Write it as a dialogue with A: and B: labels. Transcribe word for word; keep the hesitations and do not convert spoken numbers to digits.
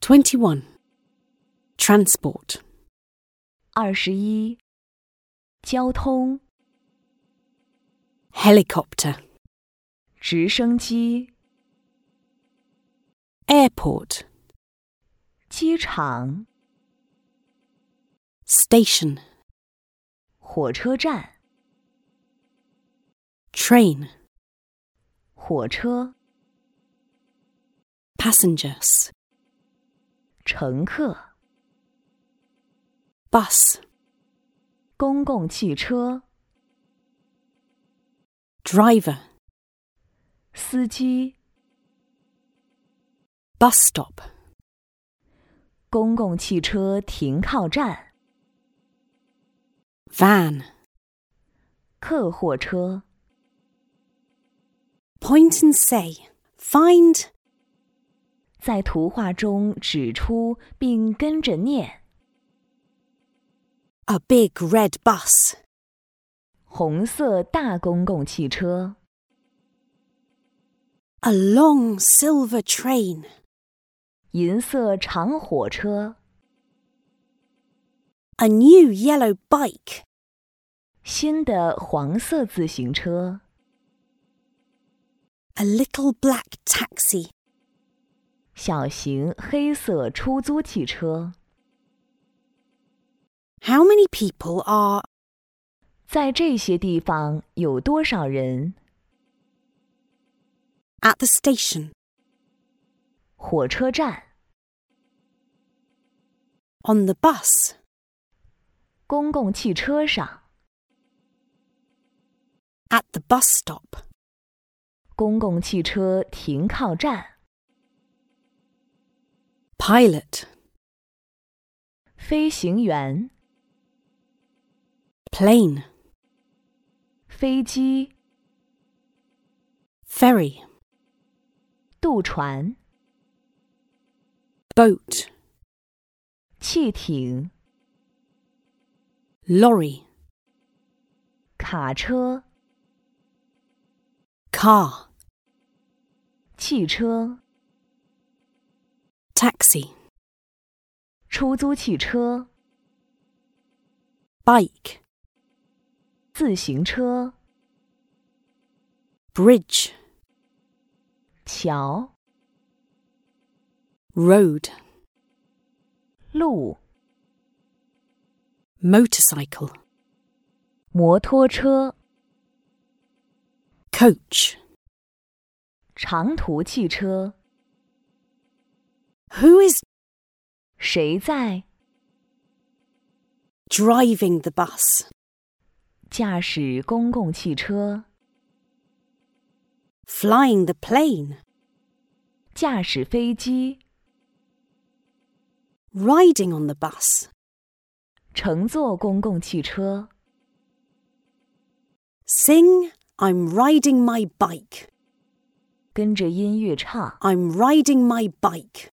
A: twenty-one. Transport.
B: 二十一，交通，
A: Helicopter.
B: 直升机，
A: Airport.
B: 机场，
A: Station.
B: 火车站，
A: Train.
B: 火车，
A: Passengers.
B: 乘客，
A: Bus.
B: 公共汽车，
A: Driver.
B: 司机，
A: Bus stop.
B: 公共汽车停靠站，
A: Van.
B: 客货车，
A: Point and say. Find.
B: 在图画中指出并跟着念，
A: A big red bus.
B: 红色大公共汽车，
A: A long silver train.
B: 银色长火车，
A: A new yellow bike.
B: 新的黄色自行车，
A: A little black taxi.
B: 小型黑色出租汽车。
A: How many people are...
B: 在这些地方有多少人？
A: At the station.
B: 火车站，
A: On the bus.
B: 公共汽车上，
A: At the bus stop.
B: 公共汽车停靠站，
A: Pilot.
B: 飞行员，
A: Plane.
B: 飞机，
A: Ferry.
B: 渡船，
A: Boat.
B: 汽艇，
A: Lorry.
B: 卡车，
A: Car.
B: 汽车，
A: Taxi.
B: 出租汽车，
A: Bike.
B: 自行车，
A: Bridge.
B: 桥，
A: Road.
B: 路，
A: Motorcycle.
B: 摩托车，
A: Coach.
B: 长途汽车。
A: Who is
B: 谁在
A: driving the bus?
B: 驾驶公共汽车？
A: Flying the plane?
B: 驾驶飞机？
A: Riding on the bus?
B: 乘坐公共汽车？
A: Sing, I'm riding my bike.
B: 跟着音乐唱。
A: I'm riding my bike.